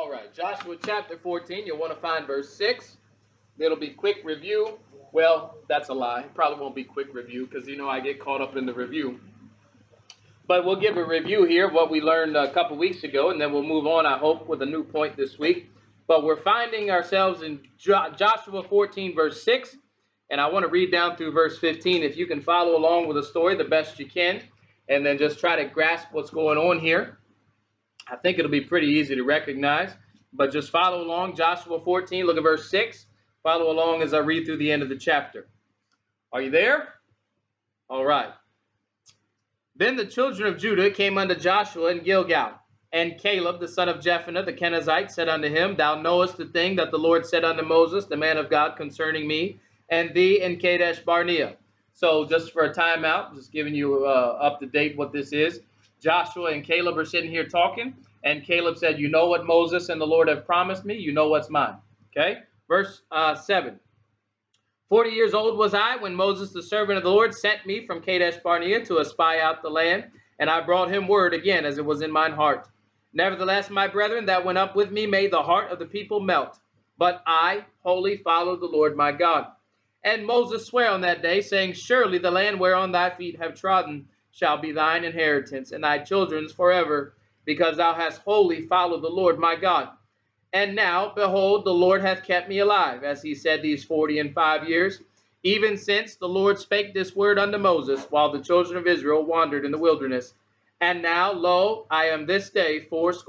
All right, Joshua chapter 14, you'll want to find verse 6. It'll be quick review. Well, that's a lie. It probably won't be quick review because, I get caught up in the review. But we'll give a review here of what we learned a couple weeks ago, and then we'll move on, I hope, with a new point this week. But we're finding ourselves in Joshua 14, verse 6, and I want to read down through verse 15. If you can follow along with the story the best you can, and then just try to grasp what's going on here. I think it'll be pretty easy to recognize, but just follow along. Joshua 14, look at verse 6. Follow along as I read through the end of the chapter. Are you there? All right. Then the children of Judah came unto Joshua in Gilgal, and Caleb, the son of Jephunneh, the Kenizzite, said unto him, Thou knowest the thing that the Lord said unto Moses, the man of God, concerning me, and thee in Kadesh Barnea. So just for a timeout, just giving you up to date what this is. Joshua and Caleb are sitting here talking, and Caleb said, You know what Moses and the Lord have promised me? You know what's mine. Okay? Verse 7. 40 years old was I when Moses, the servant of the Lord, sent me from Kadesh Barnea to espy out the land, and I brought him word again as it was in mine heart. Nevertheless, my brethren that went up with me made the heart of the people melt, but I wholly followed the Lord my God. And Moses sware on that day, saying, Surely the land whereon thy feet have trodden shall be thine inheritance, and thy children's forever, because thou hast wholly followed the Lord my God. And now, behold, the Lord hath kept me alive, as he said these 45 years, even since the Lord spake this word unto Moses, while the children of Israel wandered in the wilderness. And now, lo, I am this day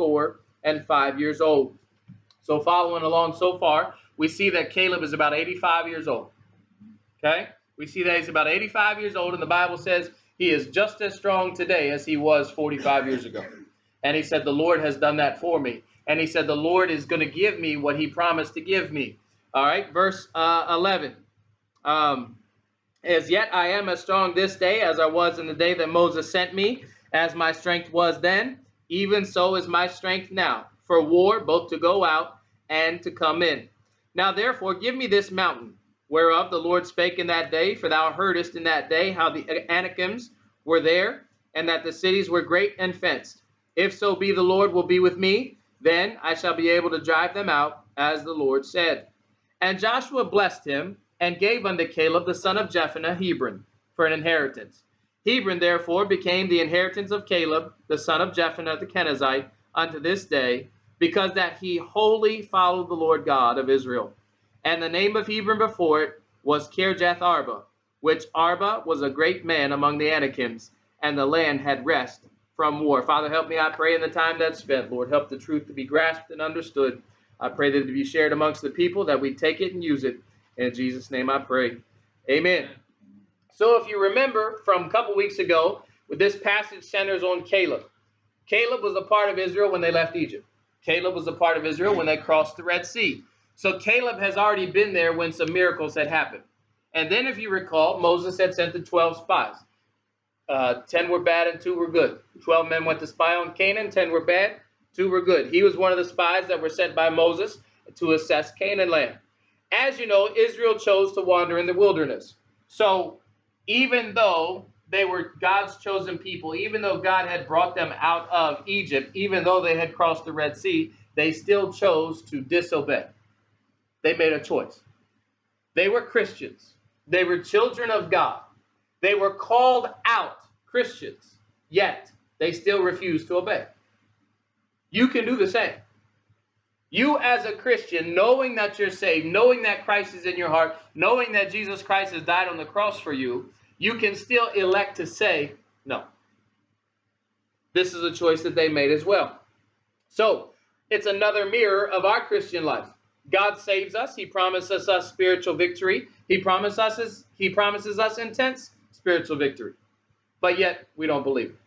85 years old. So following along so far, we see that Caleb is about 85 years old. Okay? We see that he's about 85 years old, and the Bible says he is just as strong today as he was 45 years ago. And he said, the Lord has done that for me. And he said, the Lord is going to give me what he promised to give me. All right, verse 11. As yet I am as strong this day as I was in the day that Moses sent me, as my strength was then, even so is my strength now, for war, both to go out and to come in. Now therefore give me this mountain, whereof the Lord spake in that day, for thou heardest in that day how the Anakims were there, and that the cities were great and fenced. If so be the Lord will be with me, then I shall be able to drive them out, as the Lord said. And Joshua blessed him, and gave unto Caleb the son of Jephunneh Hebron for an inheritance. Hebron therefore became the inheritance of Caleb, the son of Jephunneh the Kenizzite, unto this day, because that he wholly followed the Lord God of Israel. And the name of Hebron before it was Kirjath Arba, which Arba was a great man among the Anakims, and the land had rest from war. Father, help me, I pray, in the time that's spent. Lord, help the truth to be grasped and understood. I pray that it be shared amongst the people, that we take it and use it. In Jesus' name I pray. Amen. So if you remember from a couple weeks ago, this passage centers on Caleb. Caleb was a part of Israel when they left Egypt. Caleb was a part of Israel when they crossed the Red Sea. So Caleb has already been there when some miracles had happened. And then if you recall, Moses had sent the 12 spies. 10 were bad and 2 were good. 12 men went to spy on Canaan, 10 were bad, 2 were good. He was one of the spies that were sent by Moses to assess Canaan land. As you know, Israel chose to wander in the wilderness. So even though they were God's chosen people, even though God had brought them out of Egypt, even though they had crossed the Red Sea, they still chose to disobey. They made a choice. They were Christians. They were children of God. They were called out Christians, yet they still refused to obey. You can do the same. You as a Christian, knowing that you're saved, knowing that Christ is in your heart, knowing that Jesus Christ has died on the cross for you, you can still elect to say no. This is a choice that they made as well. So it's another mirror of our Christian life. God saves us. He promises us spiritual victory. He promises us intense spiritual victory. But yet we don't believe it.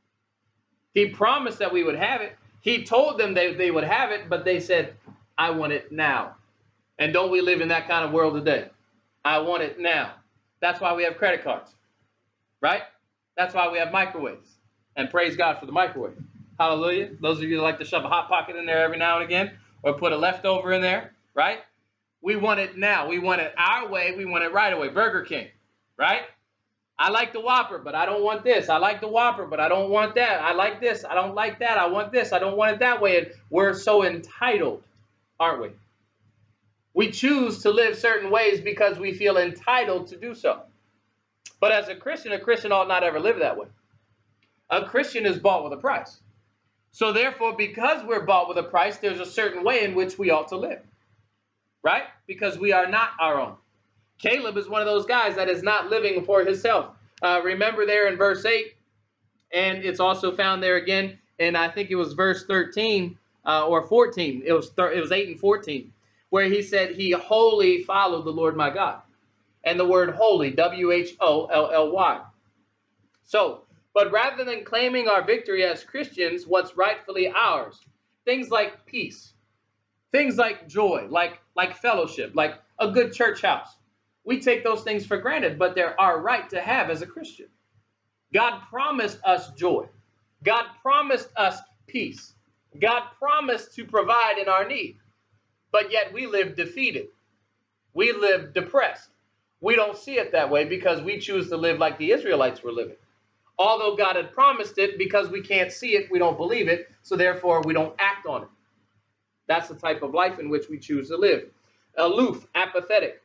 He promised that we would have it. He told them they would have it, but they said, I want it now. And don't we live in that kind of world today? I want it now. That's why we have credit cards, right? That's why we have microwaves. And praise God for the microwave. Hallelujah. Those of you that like to shove a Hot Pocket in there every now and again, or put a leftover in there, right? We want it now. We want it our way. We want it right away. Burger King, right? I like the Whopper, but I don't want this. I like the Whopper, but I don't want that. I like this. I don't like that. I want this. I don't want it that way. And we're so entitled, aren't we? We choose to live certain ways because we feel entitled to do so. But as a Christian ought not ever live that way. A Christian is bought with a price. So therefore, because we're bought with a price, there's a certain way in which we ought to live, right? Because we are not our own. Caleb is one of those guys that is not living for himself. Remember there in verse 8, and it's also found there again, and I think it was verse 13 or 14. It was 8 and 14, where he said he wholly followed the Lord my God. And the word holy, W-H-O-L-L-Y. So, but rather than claiming our victory as Christians, what's rightfully ours, things like peace, things like joy, like fellowship, like a good church house, we take those things for granted, but they're our right to have as a Christian. God promised us joy. God promised us peace. God promised to provide in our need, but yet we live defeated. We live depressed. We don't see it that way because we choose to live like the Israelites were living. Although God had promised it, because we can't see it, we don't believe it, so therefore we don't act on it. That's the type of life in which we choose to live. Aloof, apathetic.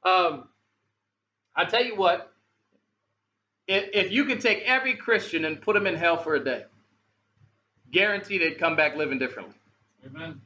I tell you what, if you could take every Christian and put them in hell for a day, guaranteed they'd come back living differently. Amen.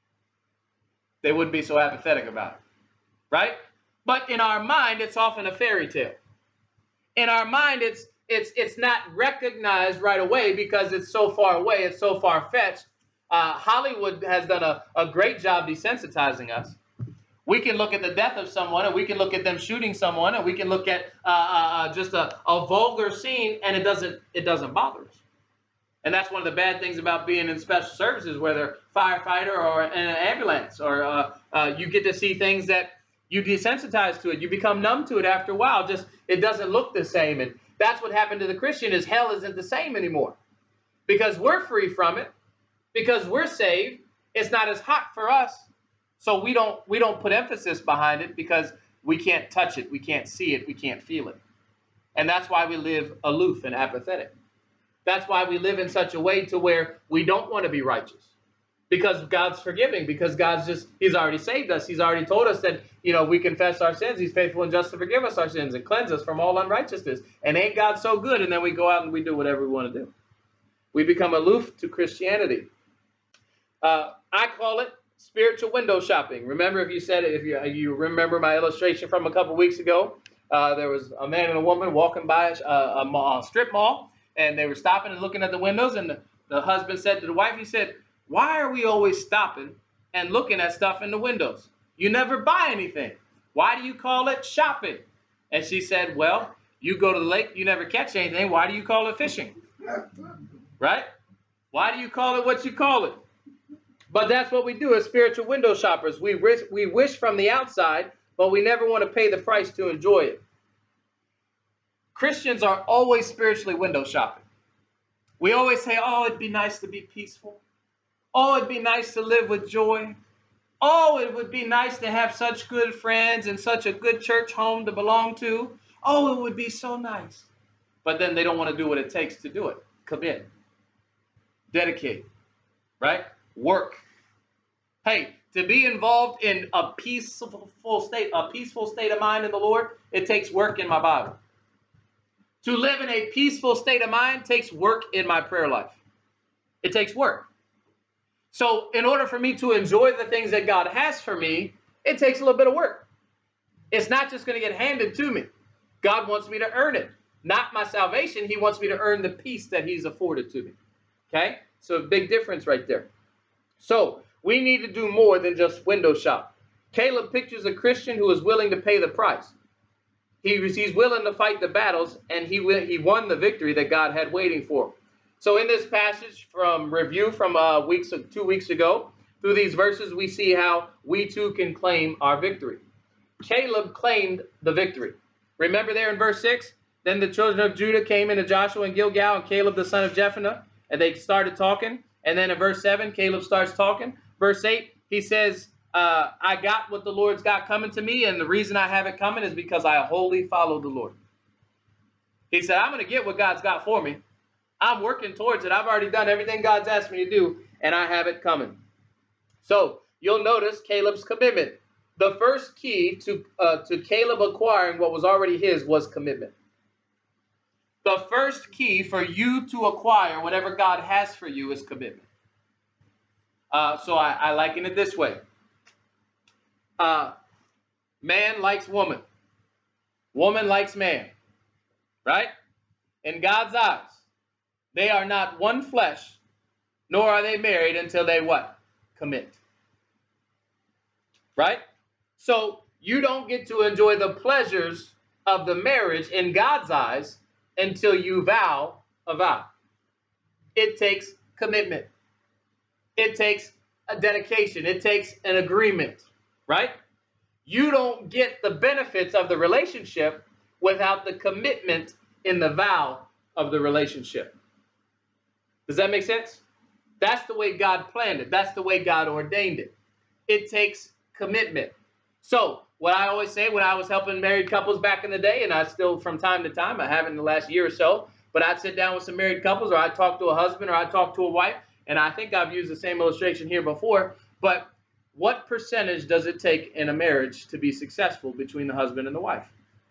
They wouldn't be so apathetic about it, right? But in our mind, it's often a fairy tale. In our mind, it's not recognized right away because it's so far away, it's so far-fetched. Hollywood has done a great job desensitizing us. We can look at the death of someone, and we can look at them shooting someone, and we can look at just a vulgar scene, and it doesn't bother us. And that's one of the bad things about being in special services, whether firefighter or in an ambulance, or you get to see things that you desensitize to it. You become numb to it after a while. Just it doesn't look the same. And that's what happened to the Christian, is hell isn't the same anymore. Because we're free from it, because we're saved, it's not as hot for us. So we don't put emphasis behind it because we can't touch it, we can't see it, we can't feel it. And that's why we live aloof and apathetic. That's why we live in such a way to where we don't want to be righteous. Because God's forgiving, because He's already saved us. He's already told us that, we confess our sins. He's faithful and just to forgive us our sins and cleanse us from all unrighteousness. And ain't God so good? And then we go out and we do whatever we want to do. We become aloof to Christianity. I call it spiritual window shopping. Remember, if you remember my illustration from a couple weeks ago, there was a man and a woman walking by a strip mall, and they were stopping and looking at the windows. And the husband said to the wife, he said, "Why are we always stopping and looking at stuff in the windows? You never buy anything. Why do you call it shopping?" And she said, "Well, you go to the lake, you never catch anything. Why do you call it fishing?" Right? Why do you call it what you call it? But that's what we do as spiritual window shoppers. We wish from the outside, but we never want to pay the price to enjoy it. Christians are always spiritually window shopping. We always say, "Oh, it'd be nice to be peaceful. Oh, it'd be nice to live with joy. Oh, it would be nice to have such good friends and such a good church home to belong to. Oh, it would be so nice." But then they don't want to do what it takes to do it. Commit. Dedicate. Right? Work. Hey, to be involved in a peaceful state of mind in the Lord, it takes work in my Bible. To live in a peaceful state of mind takes work in my prayer life. It takes work. So in order for me to enjoy the things that God has for me, it takes a little bit of work. It's not just going to get handed to me. God wants me to earn it. Not my salvation. He wants me to earn the peace that He's afforded to me. Okay? So a big difference right there. So we need to do more than just window shop. Caleb pictures a Christian who is willing to pay the price. He's willing to fight the battles, and he won the victory that God had waiting for him. So in this passage from 2 weeks ago, through these verses, we see how we too can claim our victory. Caleb claimed the victory. Remember there in verse 6, then the children of Judah came into Joshua and Gilgal and Caleb the son of Jephunneh, and they started talking. And then in verse 7, Caleb starts talking. Verse 8, he says, I got what the Lord's got coming to me, and the reason I have it coming is because I wholly follow the Lord. He said, I'm going to get what God's got for me. I'm working towards it. I've already done everything God's asked me to do, and I have it coming. So you'll notice Caleb's commitment. The first key to Caleb acquiring what was already his was commitment. The first key for you to acquire whatever God has for you is commitment. So I liken it this way. Man likes woman. Woman likes man. Right? In God's eyes, they are not one flesh, nor are they married until they what? Commit. Right? So you don't get to enjoy the pleasures of the marriage in God's eyes until you vow a vow. It takes commitment. It takes a dedication. It takes an agreement, right? You don't get the benefits of the relationship without the commitment in the vow of the relationship. Does that make sense? That's the way God planned it. That's the way God ordained it. It takes commitment. So what I always say when I was helping married couples back in the day, and I still from time to time, I haven't in the last year or so, but I'd sit down with some married couples, or I'd talk to a husband, or I'd talk to a wife, and I think I've used the same illustration here before, but what percentage does it take in a marriage to be successful between the husband and the wife?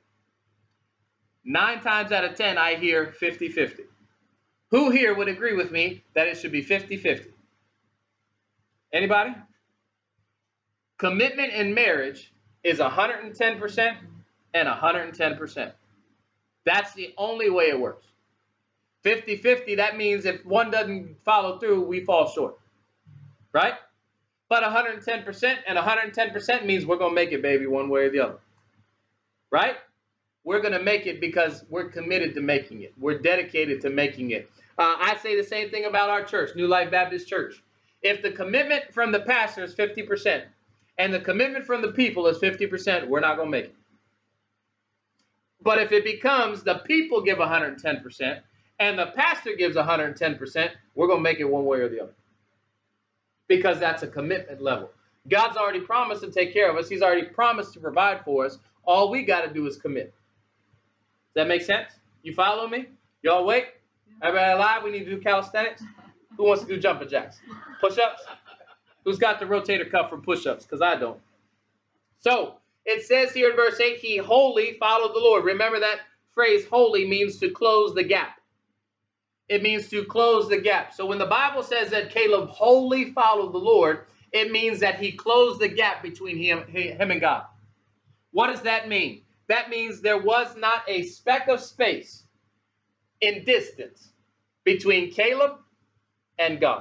9 times out of 10, I hear 50-50. Who here would agree with me that it should be 50-50? Anybody? Commitment in marriage is 110% and 110%. That's the only way it works. 50-50, that means if one doesn't follow through, we fall short. Right? But 110% and 110% means we're going to make it, baby, one way or the other. Right? We're going to make it because we're committed to making it. We're dedicated to making it. I say the same thing about our church, New Life Baptist Church. If the commitment from the pastor is 50% and the commitment from the people is 50%, we're not going to make it. But if it becomes the people give 110% and the pastor gives 110%, we're going to make it one way or the other. Because that's a commitment level. God's already promised to take care of us. He's already promised to provide for us. All we got to do is commit. Does that make sense? You follow me? Y'all awake? Everybody alive? We need to do calisthenics? Who wants to do jumping jacks? Push-ups? Who's got the rotator cuff for push-ups? Because I don't. So, it says here in verse 8, he wholly followed the Lord. Remember that phrase, wholly, means to close the gap. It means to close the gap. So when the Bible says that Caleb wholly followed the Lord, it means that he closed the gap between him and God. What does that mean? That means there was not a speck of space in distance between Caleb and God.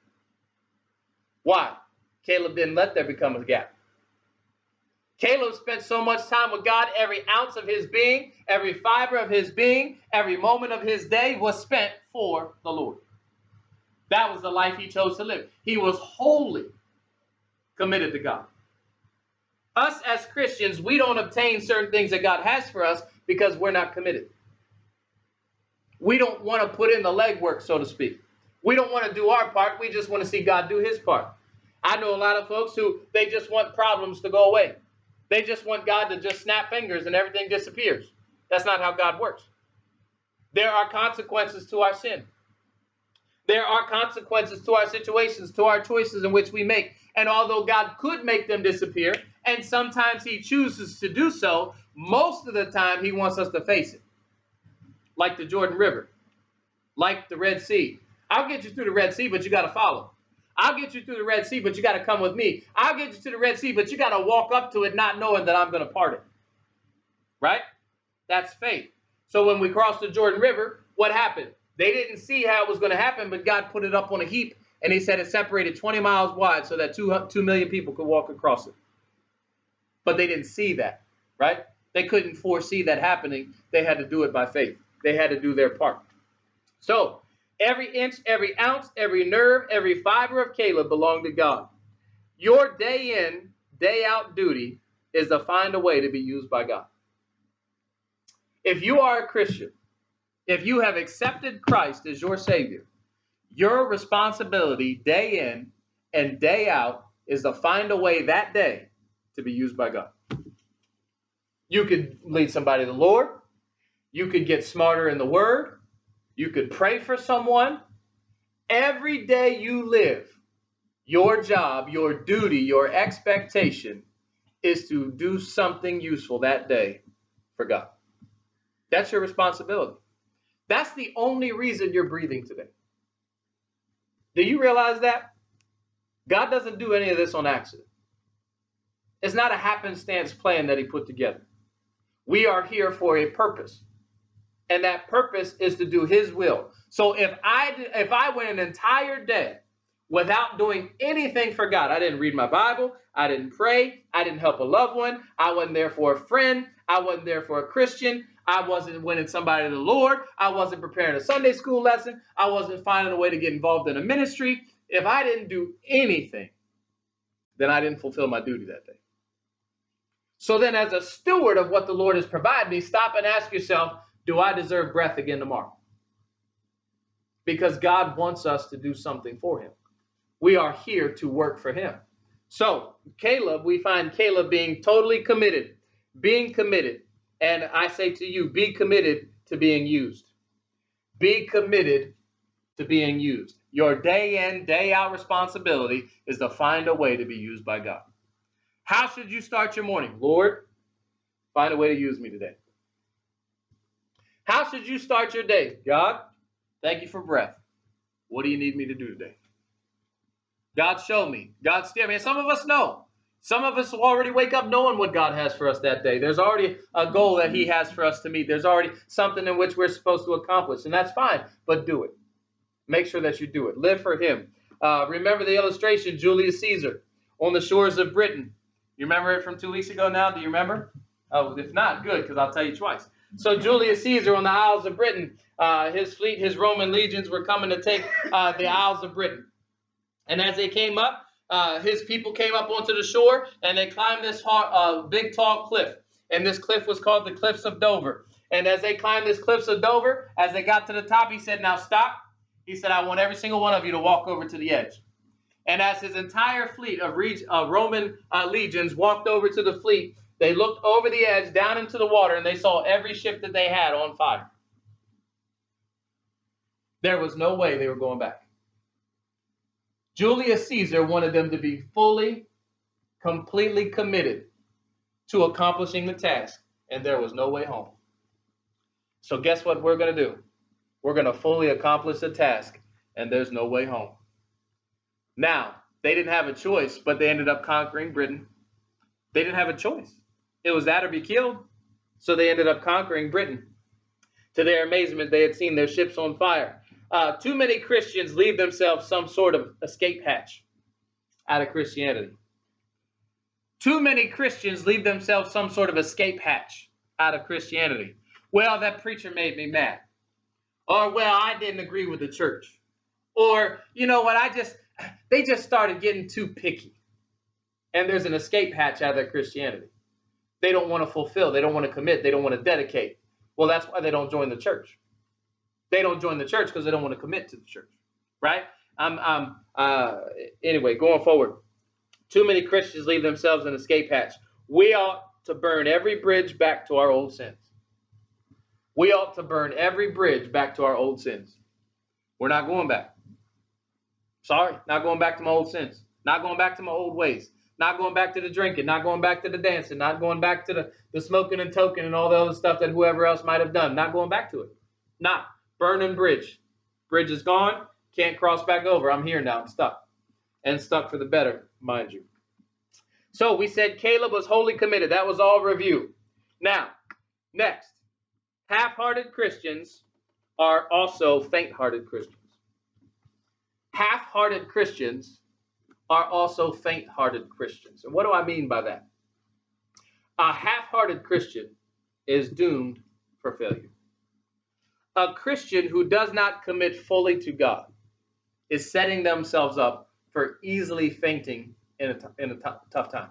Why? Caleb didn't let there become a gap. Caleb spent so much time with God, every ounce of his being, every fiber of his being, every moment of his day was spent for the Lord. That was the life he chose to live. He was wholly committed to God. Us as Christians, we don't obtain certain things that God has for us because we're not committed. We don't want to put in the legwork, so to speak. We don't want to do our part. We just want to see God do his part. I know a lot of folks who, they just want problems to go away. They just want God to just snap fingers and everything disappears. That's not how God works. There are consequences to our sin. There are consequences to our situations, to our choices in which we make. And although God could make them disappear, and sometimes he chooses to do so, most of the time he wants us to face it. Like the Jordan River, like the Red Sea. I'll get you through the Red Sea, but you got to follow. I'll get you through the Red Sea, but you got to come with me. I'll get you to the Red Sea, but you got to walk up to it not knowing that I'm going to part it. Right? That's faith. So when we crossed the Jordan River, what happened? They didn't see how it was going to happen, but God put it up on a heap, and he said it separated 20 miles wide so that 2 million people could walk across it. But they didn't see that, right? They couldn't foresee that happening. They had to do it by faith. They had to do their part. So every inch, every ounce, every nerve, every fiber of Caleb belonged to God. Your day in, day out duty is to find a way to be used by God. If you are a Christian, if you have accepted Christ as your Savior, your responsibility day in and day out is to find a way that day to be used by God. You could lead somebody to the Lord. You could get smarter in the word. You could pray for someone. Every day you live, your job, your duty, your expectation is to do something useful that day for God. That's your responsibility. That's the only reason you're breathing today. Do you realize that? God doesn't do any of this on accident. It's not a happenstance plan that he put together. We are here for a purpose. And that purpose is to do his will. So if I went an entire day without doing anything for God, I didn't read my Bible, I didn't pray, I didn't help a loved one, I wasn't there for a friend, I wasn't there for a Christian, I wasn't winning somebody to the Lord, I wasn't preparing a Sunday school lesson, I wasn't finding a way to get involved in a ministry. If I didn't do anything, then I didn't fulfill my duty that day. So then as a steward of what the Lord has provided me, stop and ask yourself, do I deserve breath again tomorrow? Because God wants us to do something for him. We are here to work for him. So Caleb, we find Caleb being totally committed, being committed. And I say to you, be committed to being used. Be committed to being used. Your day in, day out responsibility is to find a way to be used by God. How should you start your morning? Lord, find a way to use me today. How should you start your day? God, thank you for breath. What do you need me to do today? God, show me. God, steer me. And some of us know. Some of us will already wake up knowing what God has for us that day. There's already a goal that he has for us to meet. There's already something in which we're supposed to accomplish. And that's fine, but do it. Make sure that you do it. Live for him. Remember the illustration, Julius Caesar on the shores of Britain. You remember it from 2 weeks ago now? Do you remember? Oh, if not, good, because I'll tell you twice. So Julius Caesar on the Isles of Britain, his fleet, his Roman legions were coming to take the Isles of Britain. And as they came up, his people came up onto the shore, and they climbed this big, tall cliff. And this cliff was called the Cliffs of Dover. And as they climbed this Cliffs of Dover, as they got to the top, he said, now stop. He said, I want every single one of you to walk over to the edge. And as his entire fleet of Roman legions walked over to the fleet, they looked over the edge down into the water, and they saw every ship that they had on fire. There was no way they were going back. Julius Caesar wanted them to be fully, completely committed to accomplishing the task, and there was no way home. So guess what we're going to do? We're going to fully accomplish the task, and there's no way home. Now, they didn't have a choice, but they ended up conquering Britain. They didn't have a choice. It was that or be killed. So they ended up conquering Britain. To their amazement, they had seen their ships on fire. Too many Christians leave themselves some sort of escape hatch out of Christianity. Too many Christians leave themselves some sort of escape hatch out of Christianity. Well, that preacher made me mad. Or, well, I didn't agree with the church. Or, you know what, they just started getting too picky. And there's an escape hatch out of their Christianity. They don't want to fulfill. They don't want to commit. They don't want to dedicate. Well, that's why they don't join the church. They don't join the church because they don't want to commit to the church, right? Anyway, going forward, too many Christians leave themselves an escape hatch. We ought to burn every bridge back to our old sins. We ought to burn every bridge back to our old sins. We're not going back. Sorry, not going back to my old sins. Not going back to my old ways. Not going back to the drinking. Not going back to the dancing. Not going back to the smoking and toking and all the other stuff that whoever else might have done. Not going back to it. Not. Burning bridge. Bridge is gone. Can't cross back over. I'm here now. I'm stuck. And stuck for the better, mind you. So we said Caleb was wholly committed. That was all review. Now, next. Half-hearted Christians are also faint-hearted Christians. Half-hearted Christians are also faint-hearted Christians. And what do I mean by that? A half-hearted Christian is doomed for failure. A Christian who does not commit fully to God is setting themselves up for easily fainting in a tough time.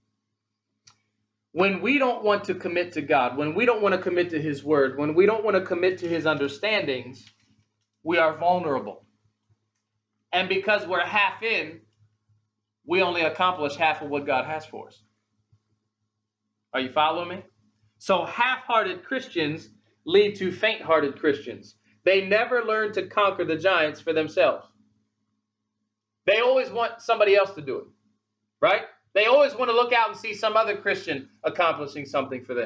When we don't want to commit to God, when we don't want to commit to his word, when we don't want to commit to his understandings, we are vulnerable. And because we're half in, we only accomplish half of what God has for us. Are you following me? So half-hearted Christians lead to faint-hearted Christians. They never learn to conquer the giants for themselves. They always want somebody else to do it, right? They always want to look out and see some other Christian accomplishing something for them.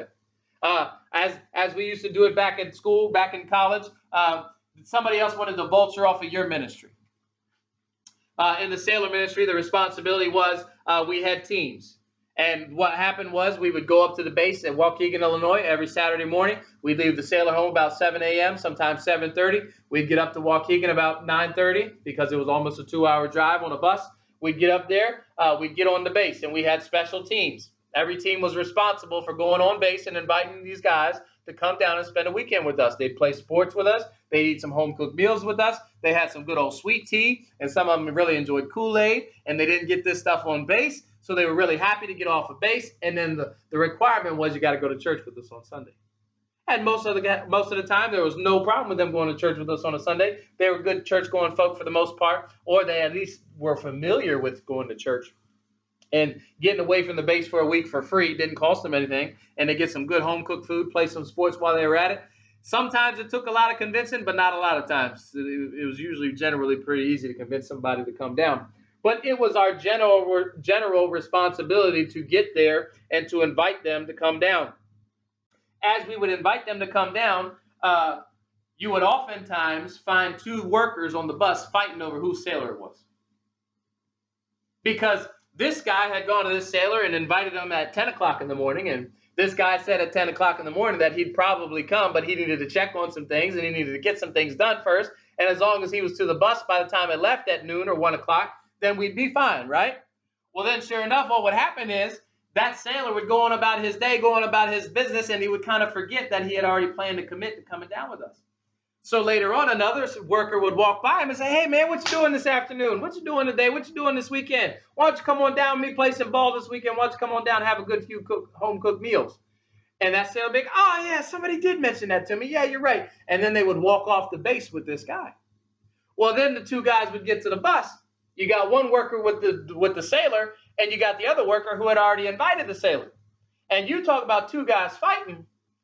As we used to do it back in school, back in college, somebody else wanted to vulture off of your ministry. In the sailor ministry, the responsibility was we had teams. And what happened was we would go up to the base at Waukegan, Illinois every Saturday morning. We'd leave the sailor home about 7 a.m., sometimes 7:30. We'd get up to Waukegan about 9:30 because it was almost a 2-hour drive on a bus. We'd get up there, we'd get on the base, and we had special teams. Every team was responsible for going on base and inviting these guys to come down and spend a weekend with us. They'd play sports with us. They'd eat some home-cooked meals with us. They had some good old sweet tea, and some of them really enjoyed Kool-Aid, and they didn't get this stuff on base, so they were really happy to get off of base. And then the requirement was you got to go to church with us on Sunday. And most of the time, there was no problem with them going to church with us on a Sunday. They were good church-going folk for the most part, or they at least were familiar with going to church. And getting away from the base for a week for free didn't cost them anything. And they get some good home-cooked food, play some sports while they were at it. Sometimes it took a lot of convincing, but not a lot of times. It was usually generally pretty easy to convince somebody to come down. But it was our general responsibility to get there and to invite them to come down. As we would invite them to come down, you would oftentimes find two workers on the bus fighting over whose sailor it was. Because this guy had gone to this sailor and invited him at 10 o'clock in the morning, and this guy said at 10 o'clock in the morning that he'd probably come, but he needed to check on some things, and he needed to get some things done first. And as long as he was to the bus by the time it left at noon or 1 o'clock, then we'd be fine, right? Well, then sure enough, what would happen is that sailor would go on about his day, go on about his business, and he would kind of forget that he had already planned to commit to coming down with us. So later on, another worker would walk by him and say, hey, man, what you doing this afternoon? What you doing today? What you doing this weekend? Why don't you come on down with me, play some ball this weekend? Why don't you come on down and have a good few home-cooked meals? And that sailor would be, oh, yeah, somebody did mention that to me. Yeah, you're right. And then they would walk off the base with this guy. Well, then the two guys would get to the bus. You got one worker with the sailor, and you got the other worker who had already invited the sailor. And you talk about two guys fighting.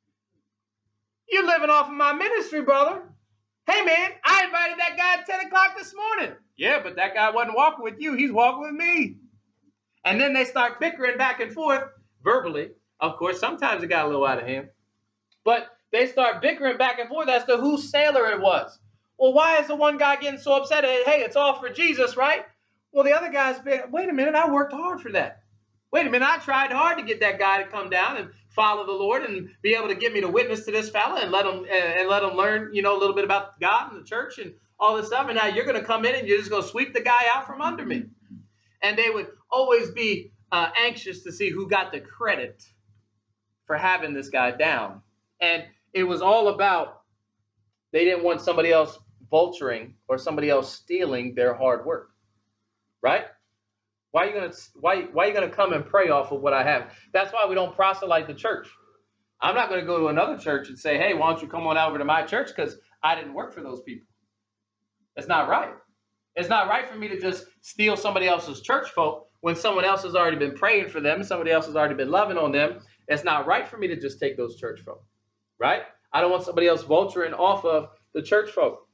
You're living off of my ministry, brother. Hey, man, I invited that guy at 10 o'clock this morning. Yeah, but that guy wasn't walking with you. He's walking with me. And then they start bickering back and forth verbally. Of course, sometimes it got a little out of hand. But they start bickering back and forth as to whose sailor it was. Well, why is the one guy getting so upset? Hey, it's all for Jesus, right? Well, the other guy's been, wait a minute, I worked hard for that. Wait a minute, I tried hard to get that guy to come down and follow the Lord and be able to get me to witness to this fella and let him learn, a little bit about God and the church and all this stuff. And now you're going to come in and you're just going to sweep the guy out from under me. And they would always be anxious to see who got the credit for having this guy down. And it was all about, they didn't want somebody else vulturing or somebody else stealing their hard work, right? Why are you gonna come and pray off of what I have? That's why we don't proselyte the church. I'm not going to go to another church and say, hey, why don't you come on over to my church, because I didn't work for those people. That's not right. It's not right for me to just steal somebody else's church folk when someone else has already been praying for them, somebody else has already been loving on them. It's not right for me to just take those church folk, right? I don't want somebody else vulturing off of the church folk.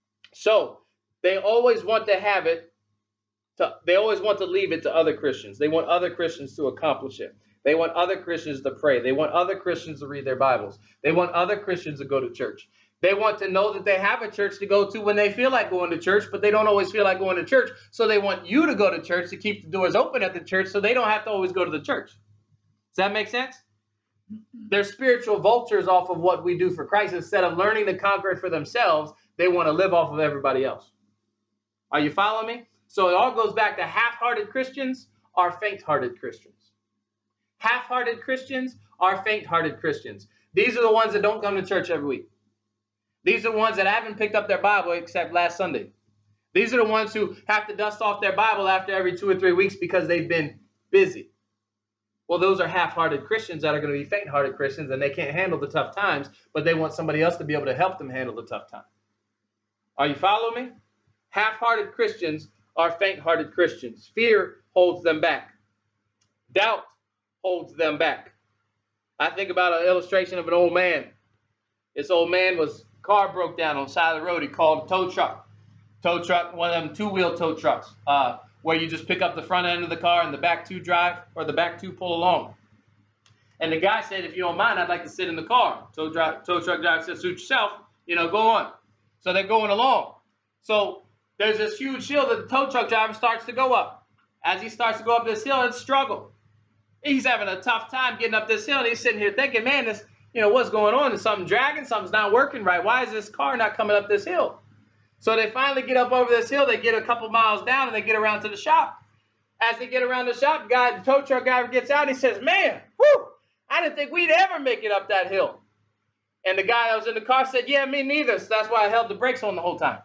So they always want to have it. They always want to leave it to other Christians. They want other Christians to accomplish it. They want other Christians to pray. They want other Christians to read their Bibles. They want other Christians to go to church. They want to know that they have a church to go to when they feel like going to church, but they don't always feel like going to church. So they want you to go to church to keep the doors open at the church so they don't have to always go to the church. Does that make sense? They're spiritual vultures off of what we do for Christ. Instead of learning to conquer it for themselves, they want to live off of everybody else. Are you following me? So it all goes back to half-hearted Christians are faint-hearted Christians. Half-hearted Christians are faint-hearted Christians. These are the ones that don't come to church every week. These are the ones that haven't picked up their Bible except last Sunday. These are the ones who have to dust off their Bible after every 2 or 3 weeks because they've been busy. Well, those are half-hearted Christians that are going to be faint-hearted Christians, and they can't handle the tough times, but they want somebody else to be able to help them handle the tough time. Are you following me? Half-hearted Christians are faint-hearted Christians. Fear holds them back. Doubt holds them back. I think about an illustration of an old man. This old man car broke down on the side of the road. He called a tow truck. Tow truck, one of them two-wheel tow trucks, where you just pick up the front end of the car and the back two drive, or the back two pull along. And the guy said, if you don't mind, I'd like to sit in the car. Tow truck driver said, suit yourself, go on. So they're going along. So there's this huge hill that the tow truck driver starts to go up. As he starts to go up this hill, it's a struggle. He's having a tough time getting up this hill, and he's sitting here thinking, man, this, what's going on? Is something dragging? Something's not working right. Why is this car not coming up this hill? So they finally get up over this hill. They get a couple miles down, and they get around to the shop. As they get around the shop, the tow truck driver gets out, and he says, man, whew, I didn't think we'd ever make it up that hill. And the guy that was in the car said, yeah, me neither. So that's why I held the brakes on the whole time.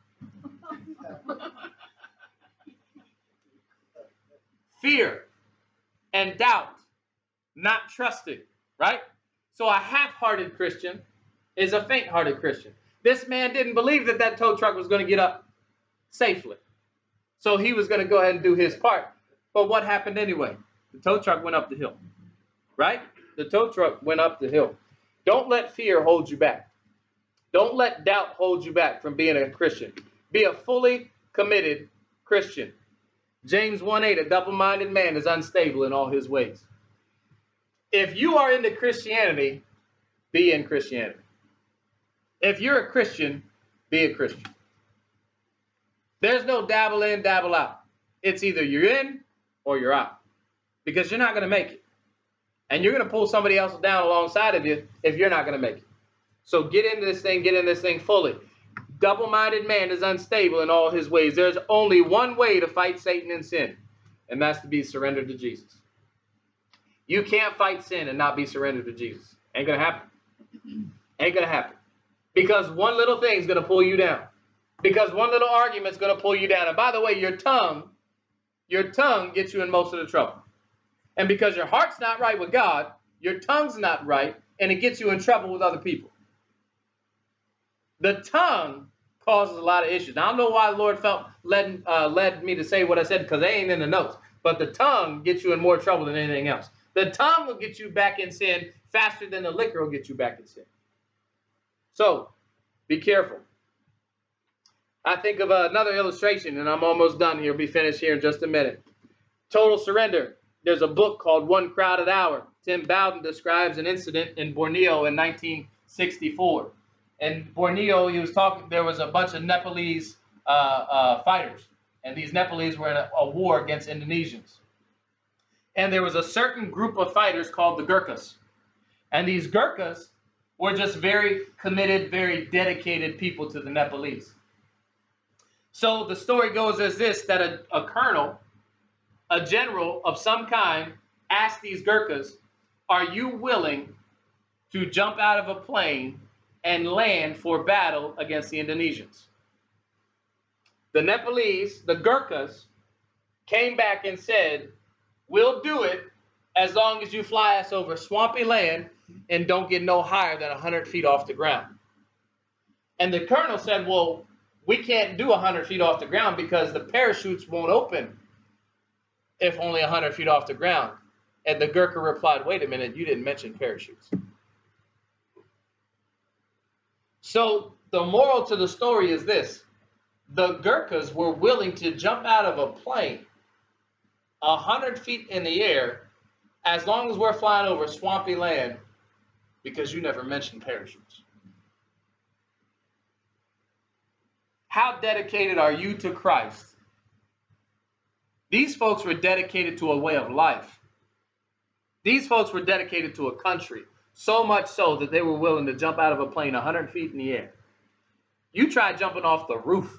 Fear and doubt, not trusting, right? So a half-hearted Christian is a faint-hearted Christian. This man didn't believe that tow truck was going to get up safely. So he was going to go ahead and do his part. But what happened anyway? The tow truck went up the hill, right? The tow truck went up the hill. Don't let fear hold you back. Don't let doubt hold you back from being a Christian. Be a fully committed Christian. James 1:8, a double-minded man is unstable in all his ways. If you are into Christianity, be in Christianity. If you're a Christian, be a Christian. There's no dabble in, dabble out. It's either you're in or you're out. Because you're not going to make it. And you're going to pull somebody else down alongside of you if you're not going to make it. So get in this thing fully. Double-minded man is unstable in all his ways. There's only one way to fight Satan and sin, and that's to be surrendered to Jesus. You can't fight sin and not be surrendered to Jesus. Ain't going to happen. Ain't going to happen. Because one little thing is going to pull you down. Because one little argument is going to pull you down. And by the way, your tongue gets you in most of the trouble. And because your heart's not right with God, your tongue's not right, and it gets you in trouble with other people. The tongue causes a lot of issues. Now, I don't know why the Lord led me to say what I said, because they ain't in the notes. But the tongue gets you in more trouble than anything else. The tongue will get you back in sin faster than the liquor will get you back in sin. So, be careful. I think of another illustration, and I'm almost done here. Be finished here in just a minute. Total surrender. There's a book called One Crowded Hour. Tim Bowden describes an incident in Borneo in 1964. In Borneo, there was a bunch of Nepalese fighters. And these Nepalese were in a war against Indonesians. And there was a certain group of fighters called the Gurkhas. And these Gurkhas were just very committed, very dedicated people to the Nepalese. So the story goes as this, that a colonel, a general of some kind, asked these Gurkhas, are you willing to jump out of a plane and land for battle against the Indonesians? The Nepalese, the Gurkhas, came back and said, we'll do it as long as you fly us over swampy land and don't get no higher than 100 feet off the ground. And the colonel said, well, we can't do 100 feet off the ground because the parachutes won't open if only 100 feet off the ground. And the Gurkha replied, wait a minute, you didn't mention parachutes. So the moral to the story is this. The Gurkhas were willing to jump out of a plane 100 feet in the air as long as we're flying over swampy land because you never mentioned parachutes. How dedicated are you to Christ? These folks were dedicated to a way of life. These folks were dedicated to a country, so much so that they were willing to jump out of a plane 100 feet in the air. You try jumping off the roof.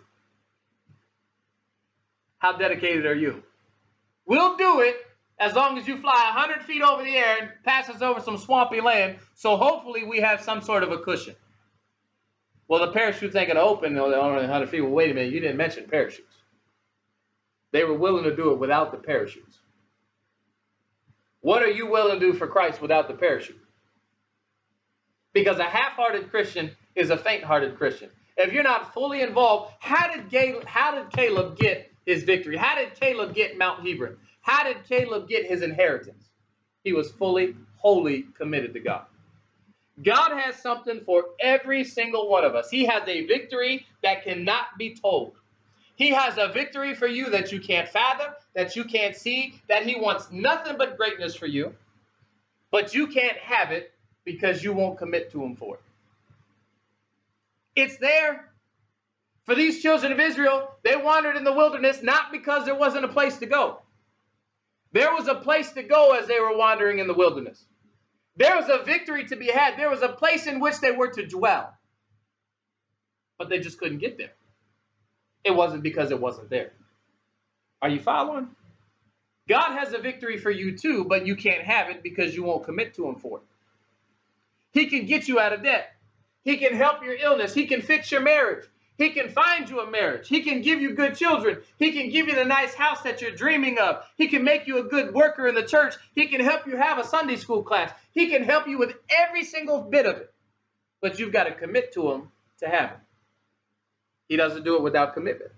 How dedicated are you? We'll do it as long as you fly 100 feet over the air and pass us over some swampy land, so hopefully we have some sort of a cushion. Well, the parachutes ain't going to open. They're only 100 feet. Well, wait a minute. You didn't mention parachutes. They were willing to do it without the parachutes. What are you willing to do for Christ without the parachute? Because a half-hearted Christian is a faint-hearted Christian. If you're not fully involved, how did Caleb get his victory? How did Caleb get Mount Hebron? How did Caleb get his inheritance? He was fully, wholly committed to God. God has something for every single one of us. He has a victory that cannot be told. He has a victory for you that you can't fathom, that you can't see, that he wants nothing but greatness for you, but you can't have it because you won't commit to him for it. It's there. For these children of Israel, they wandered in the wilderness not because there wasn't a place to go. There was a place to go as they were wandering in the wilderness. There was a victory to be had. There was a place in which they were to dwell. But they just couldn't get there. It wasn't because it wasn't there. Are you following? God has a victory for you too, but you can't have it because you won't commit to him for it. He can get you out of debt. He can help your illness. He can fix your marriage. He can find you a marriage. He can give you good children. He can give you the nice house that you're dreaming of. He can make you a good worker in the church. He can help you have a Sunday school class. He can help you with every single bit of it. But you've got to commit to him to have it. He doesn't do it without commitment.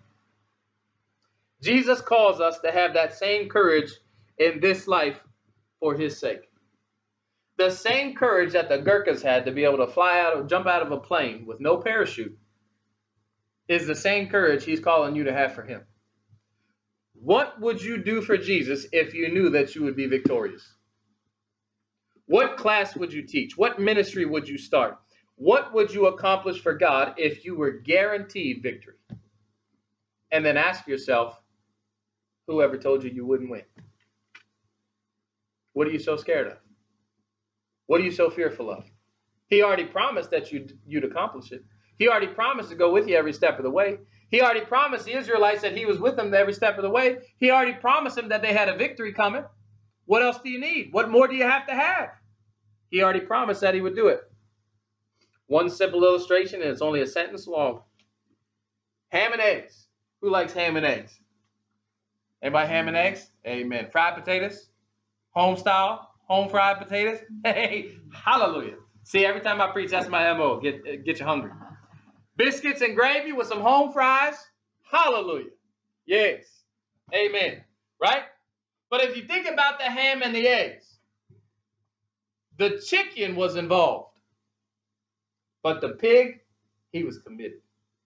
Jesus calls us to have that same courage in this life for his sake. The same courage that the Gurkhas had to be able to jump out of a plane with no parachute is the same courage he's calling you to have for him. What would you do for Jesus if you knew that you would be victorious? What class would you teach? What ministry would you start? What would you accomplish for God if you were guaranteed victory? And then ask yourself, whoever told you you wouldn't win? What are you so scared of? What are you so fearful of? He already promised that you'd accomplish it. He already promised to go with you every step of the way. He already promised the Israelites that he was with them every step of the way. He already promised them that they had a victory coming. What else do you need? What more do you have to have? He already promised that he would do it. One simple illustration, and it's only a sentence long. Ham and eggs. Who likes ham and eggs? Anybody ham and eggs? Amen. Fried potatoes? Home style? Home fried potatoes? Hey, hallelujah. See, every time I preach, that's my MO. Get you hungry. Biscuits and gravy with some home fries. Hallelujah. Yes. Amen. Right? But if you think about the ham and the eggs, the chicken was involved. But the pig, he was committed.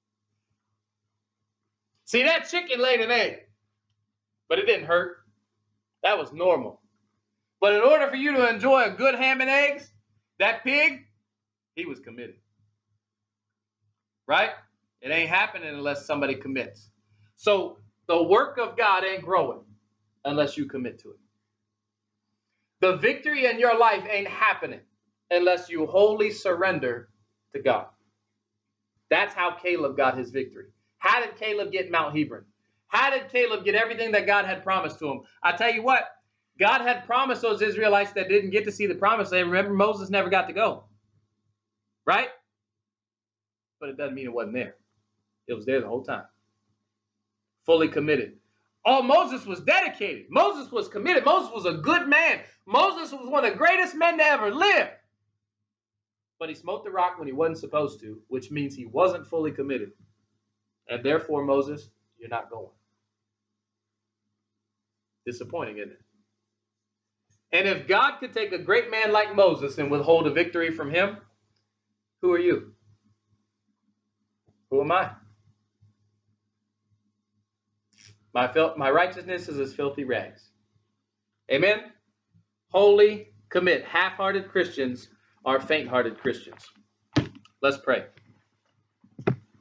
See, that chicken laid an egg, but it didn't hurt. That was normal. But in order for you to enjoy a good ham and eggs, that pig, he was committed. Right? It ain't happening unless somebody commits. So the work of God ain't growing unless you commit to it. The victory in your life ain't happening unless you wholly surrender to God. That's how Caleb got his victory. How did Caleb get Mount Hebron? How did Caleb get everything that God had promised to him? I tell you what, God had promised those Israelites that didn't get to see the promised land. Remember, Moses never got to go. Right? But it doesn't mean it wasn't there. It was there the whole time. Fully committed. Oh, Moses was dedicated. Moses was committed. Moses was a good man. Moses was one of the greatest men to ever live. But he smote the rock when he wasn't supposed to, which means he wasn't fully committed. And therefore, Moses, you're not going. Disappointing, isn't it? And if God could take a great man like Moses and withhold a victory from him, who are you? Who am I? My righteousness is as filthy rags. Amen? Wholly commit. Half-hearted Christians are faint-hearted Christians. Let's pray.